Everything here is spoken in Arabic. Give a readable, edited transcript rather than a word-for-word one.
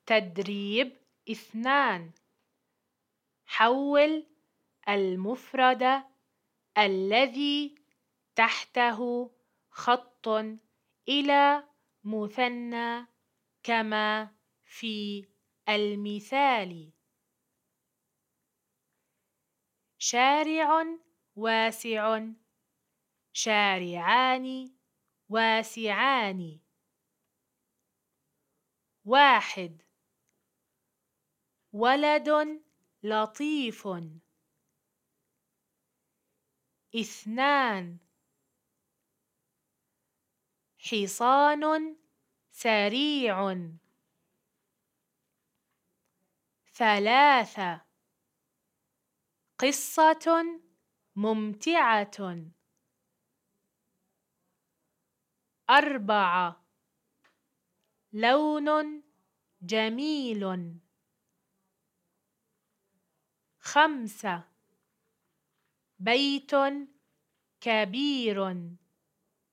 تدريب 2. حول المفرد الذي تحته خط إلى مثنى كما في المثال: شارع واسع، شارعان واسعان. 1. ولد لطيف. 2. حصان سريع. 3. قصة ممتعة. 4. لون جميل. 5. بيت كبير.